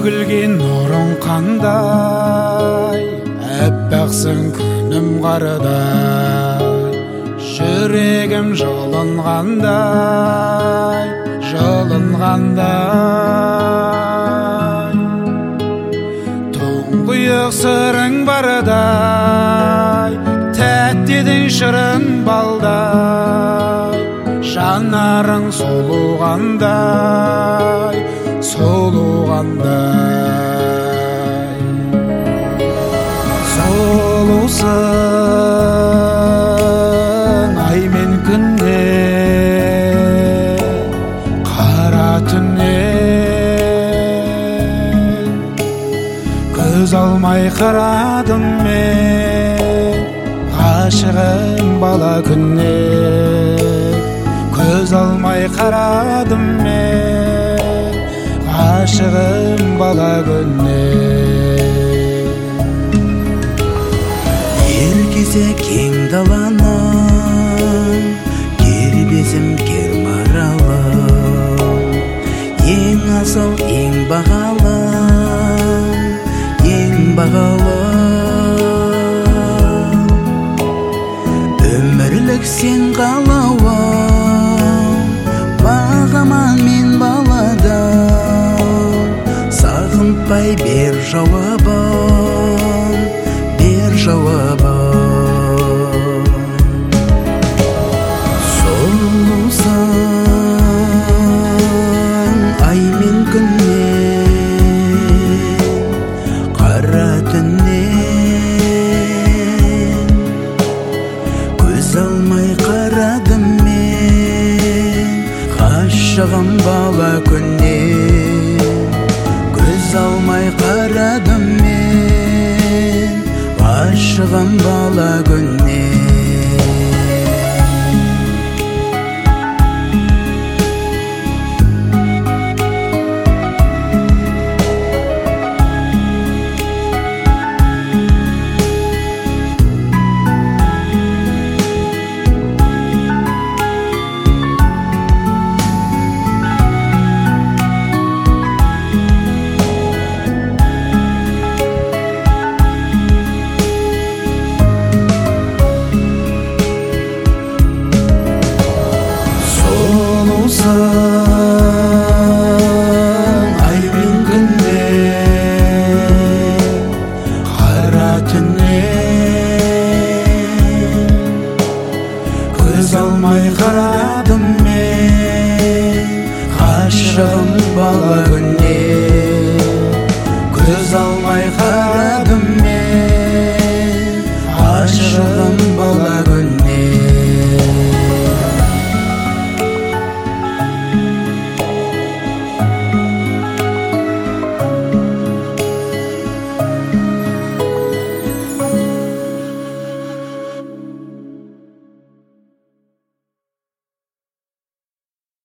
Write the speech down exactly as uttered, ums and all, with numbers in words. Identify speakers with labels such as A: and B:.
A: төгілген нұрың қандай, әппақсың күнім қарадай, жүрегім жылынғандай, жылынғандай. Тұңғиық сырың бардай, тәттедің шырын балдай, жанарың сұлуғандай, сұлуғандай. Сұлусың ай мен күнде, қара түннен, көз алмай қарадым мен, ғашығым бала күннен. Көз алмай қарадым мен, ғашығым бала күннен.
B: Еркезек кең даланың, кербезім кер маралым, ең асыл, ең бағалы, ең бағалы. Өмірлік сен қалауым, бағаман мен баладан, сағынтпай бер жауабын, бер жауабын. Сұлусың ай мен күннен, қара түннен, көз алмай қарадым мен, ғашығым бала күннен. Көз алмай қарадым мен, ғашығым бала күннен.